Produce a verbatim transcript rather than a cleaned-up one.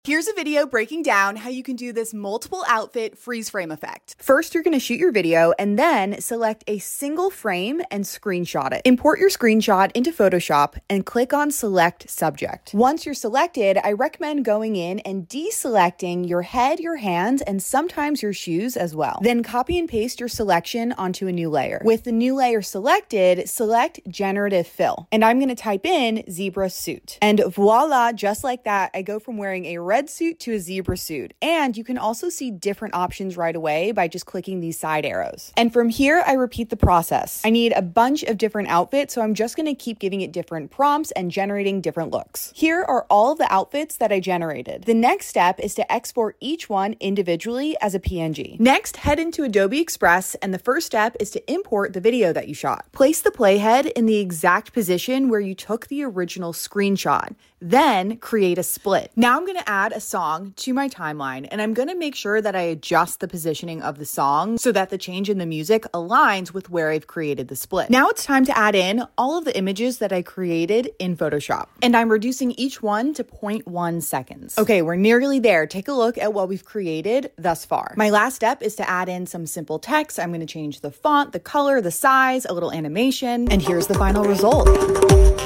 Here's a video breaking down how you can do this multiple outfit freeze frame effect. First, you're going to shoot your video and then select a single frame and screenshot it. Import your screenshot into Photoshop and click on Select Subject. Once you're selected, I recommend going in and deselecting your head, your hands, and sometimes your shoes as well. Then copy and paste your selection onto a new layer. With the new layer selected, select Generative Fill. And I'm going to type in zebra suit. And voila, just like that, I go from wearing a red suit to a zebra suit. And you can also see different options right away by just clicking these side arrows. And from here, I repeat the process. I need a bunch of different outfits, so I'm just going to keep giving it different prompts and generating different looks. Here are all of the outfits that I generated. The next step is to export each one individually as a P N G. Next, head into Adobe Express, and the first step is to import the video that you shot. Place the playhead in the exact position where you took the original screenshot. Then create a split. Now I'm going to add a song to my timeline, and I'm going to make sure that I adjust the positioning of the song so that the change in the music aligns with where I've created the split. Now it's time to add in all of the images that I created in Photoshop, and I'm reducing each one to zero point one seconds. Okay, we're nearly there. Take a look at what we've created thus far. My last step is to add in some simple text. I'm going to change the font, the color, the size, a little animation, and here's the final result.